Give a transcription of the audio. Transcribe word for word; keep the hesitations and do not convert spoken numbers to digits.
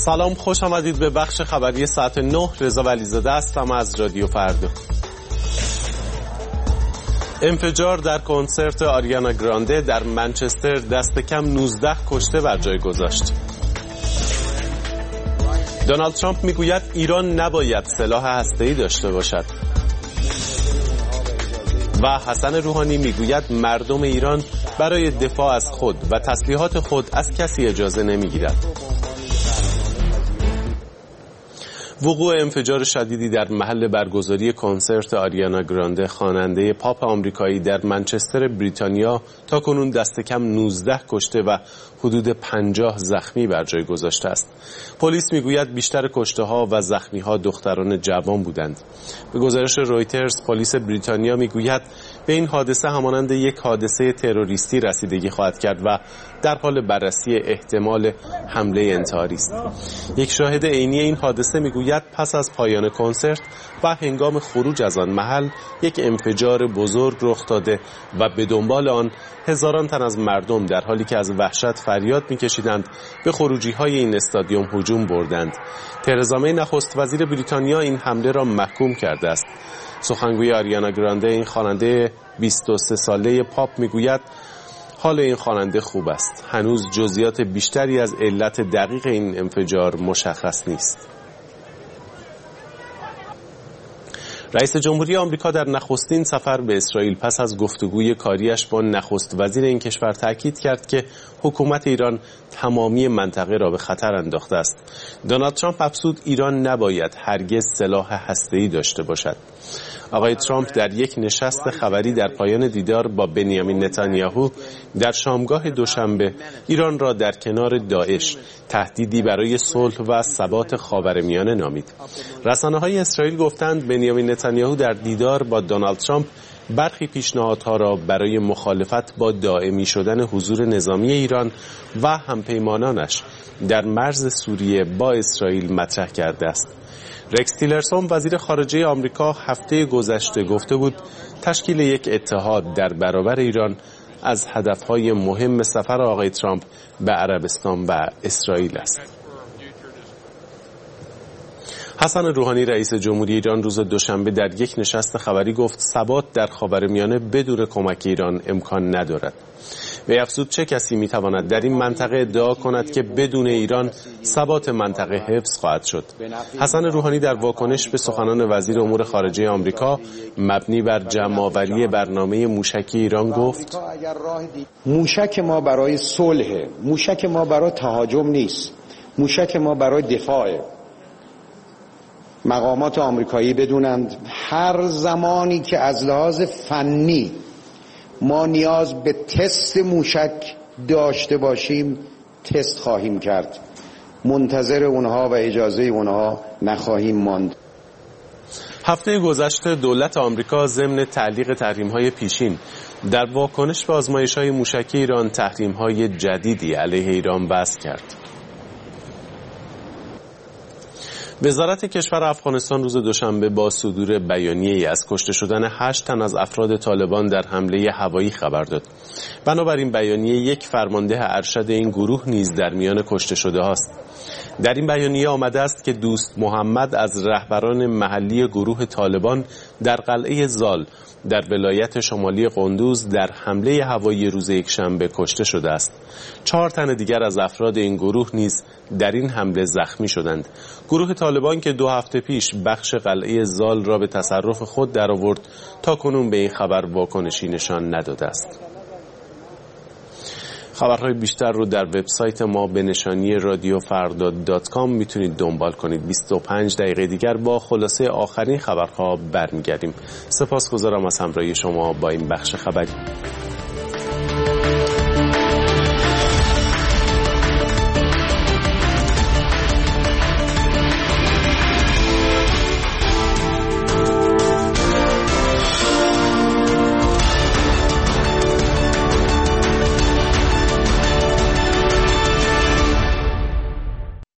سلام، خوش آمدید به بخش خبری ساعت نه. رضا ولیزاده هستم از رادیو فردا. انفجار در کنسرت آریانا گرانده در منچستر دست کم نوزده کشته بر جای گذاشت. دونالد ترامپ میگوید ایران نباید سلاح هسته‌ای داشته باشد. و حسن روحانی میگوید مردم ایران برای دفاع از خود و تسلیحات خود از کسی اجازه نمیگیرد. وقوع انفجار شدیدی در محل برگزاری کنسرت آریانا گرانده خواننده پاپ آمریکایی در منچستر بریتانیا تاکنون دست کم نوزده کشته و حدود پنجاه زخمی بر جای گذاشته است. پلیس میگوید بیشتر کشته ها و زخمی ها دختران جوان بودند. به گزارش رویترز پلیس بریتانیا میگوید به این حادثه همانند یک حادثه تروریستی رسیدگی خواهد کرد و در حال بررسی احتمال حمله انتحاری است. یک شاهد عینی این حادثه میگوید پس از پایان کنسرت و هنگام خروج از آن محل یک انفجار بزرگ رخ داده و به دنبال آن هزاران تن از مردم در حالی که از وحشت فریاد میکشیدند به خروجی‌های این استادیوم هجوم بردند. ترزا می نخست وزیر بریتانیا این حمله را محکوم کرده است. سخنگوی آریانا گرانده این خواننده بیست و سه ساله پاپ میگوید حال این خواننده خوب است. هنوز جزئیات بیشتری از علت دقیق این انفجار مشخص نیست. رئیس جمهوری آمریکا در نخستین سفر به اسرائیل پس از گفتگوی کاریش با نخست وزیر این کشور تاکید کرد که حکومت ایران تمامی منطقه را به خطر انداخته است. دونالد ترامپ افزود ایران نباید هرگز سلاح هسته‌ای داشته باشد. آقای ترامپ در یک نشست خبری در پایان دیدار با بنیامین نتانیاهو در شامگاه دوشنبه ایران را در کنار داعش تهدیدی برای صلح و ثبات خاورمیانه نامید. رسانه‌های اسرائیل گفتند بنیامین نتانیاهو در دیدار با دونالد ترامپ برخی پیشنهادها را برای مخالفت با دائمی شدن حضور نظامی ایران و همپیمانانش در مرز سوریه با اسرائیل مطرح کرده است. رکس تیلرسون وزیر خارجه آمریکا هفته گذشته گفته بود تشکیل یک اتحاد در برابر ایران از هدفهای مهم سفر آقای ترامپ به عربستان و اسرائیل است. حسن روحانی رئیس جمهوری ایران روز دوشنبه در یک نشست خبری گفت ثبات در خاورمیانه بدون کمک ایران امکان ندارد. وی افزود چه کسی میتواند در این منطقه ادعا کند که بدون ایران ثبات منطقه حفظ خواهد شد. حسن روحانی در واکنش به سخنان وزیر امور خارجه آمریکا مبنی بر جمع‌آوری برنامه موشکی ایران گفت موشک ما برای صلح، موشک ما برای تهاجم نیست، موشک ما برای دفاعه. مقامات آمریکایی بدونند هر زمانی که از لحاظ فنی ما نیاز به تست موشک داشته باشیم تست خواهیم کرد. منتظر اونها و اجازه اونها نخواهیم ماند. هفته گذشته دولت آمریکا ضمن تعلیق تحریم‌های پیشین در واکنش به آزمایش‌های موشکی ایران تحریم‌های جدیدی علیه ایران وضع کرد. وزارت کشور افغانستان روز دوشنبه با صدور بیانیه‌ای از کشته شدن هشت تن از افراد طالبان در حمله هوایی خبر داد. بنابراین بیانیه یک فرمانده ارشد این گروه نیز در میان کشته شده هاست. در این بیانیه آمده است که دوست محمد از رهبران محلی گروه طالبان در قلعه زال در ولایت شمالی قندوز در حمله هوایی روز یکشنبه کشته شده است. چهار تن دیگر از افراد این گروه نیز در این حمله زخمی شدند. گروه طالبان که دو هفته پیش بخش قلعه زال را به تصرف خود درآورد تا کنون به این خبر واکنشی نشان نداده است. خبرهای بیشتر رو در وبسایت ما به نشانی رادیو فردا دات کام میتونید دنبال کنید. بیست و پنج دقیقه دیگر با خلاصه آخرین خبرها برمیگردیم. سپاسگزارم از همراهی شما با این بخش خبری.